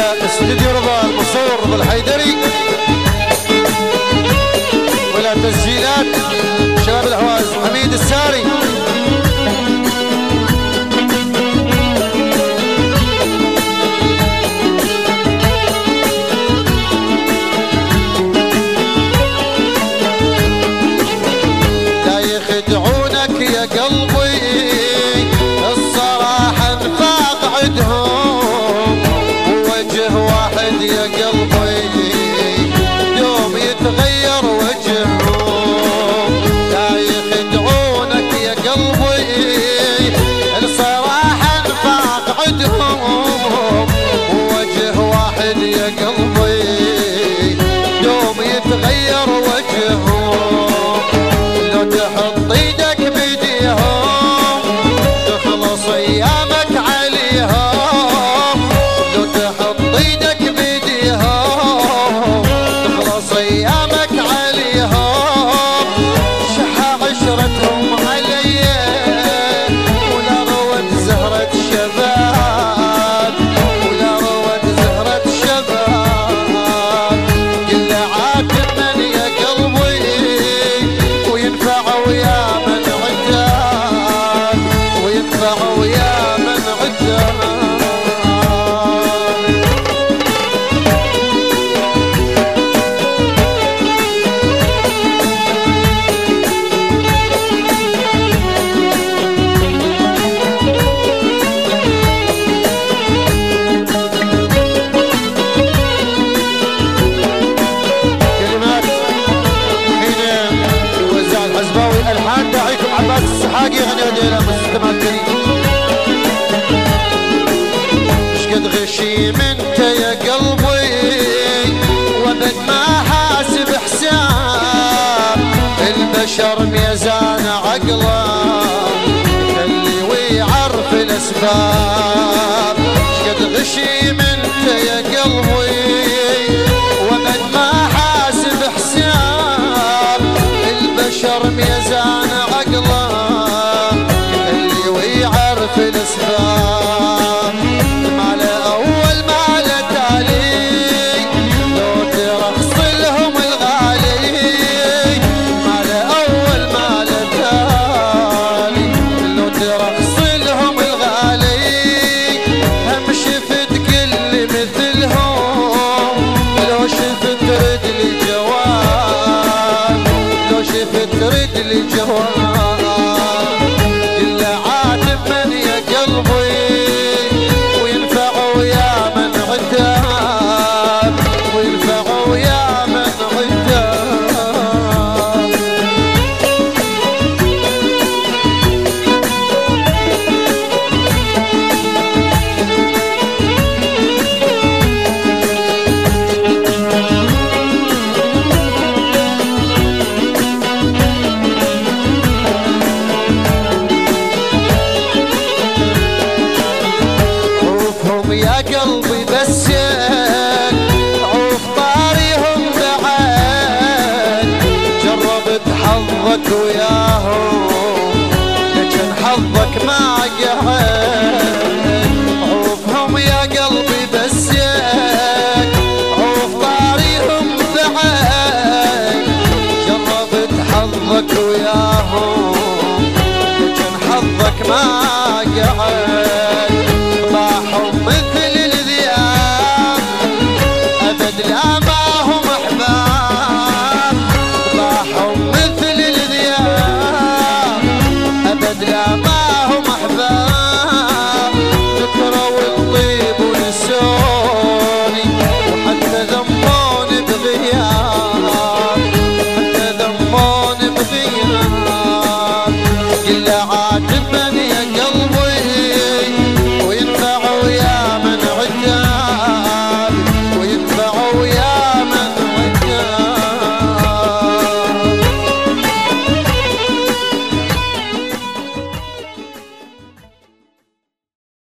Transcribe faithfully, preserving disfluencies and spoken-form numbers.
استديو رضا المصور رضا الحيدري، ولا تسجيلات شباب الحواز حميد الساري. لا يخدعونك يا قلبي الصراحة انفاق عدهم، ووجه واحد يا قلبي يوم يتغير وجههم. لا يخدعونك يا قلبي الصراحة انفاق عدهم، ووجه واحد يا قلبي يوم يتغير وجههم. لو تحط ايدك بيديهم تخلص ايامك عليهم، لو تحط ايدك بيديهم تخلص ايامك عليهم. شحا عشرتهم علي ولا روت زهرة شباب، ولا روت زهرة شباب. كل عاتب من يا قلبي وينفع ويا من عدان، وينفع ويا من عدان. كلمات حين يوزع الحزباوي، الحان داعيكم عباس السحاقي غني ودينا مستمع الكريم. شقد غشيم انت يا قلبي وابد ما حاسب حساب، البشر ميزان عقله خلي ويعرف الاسباب.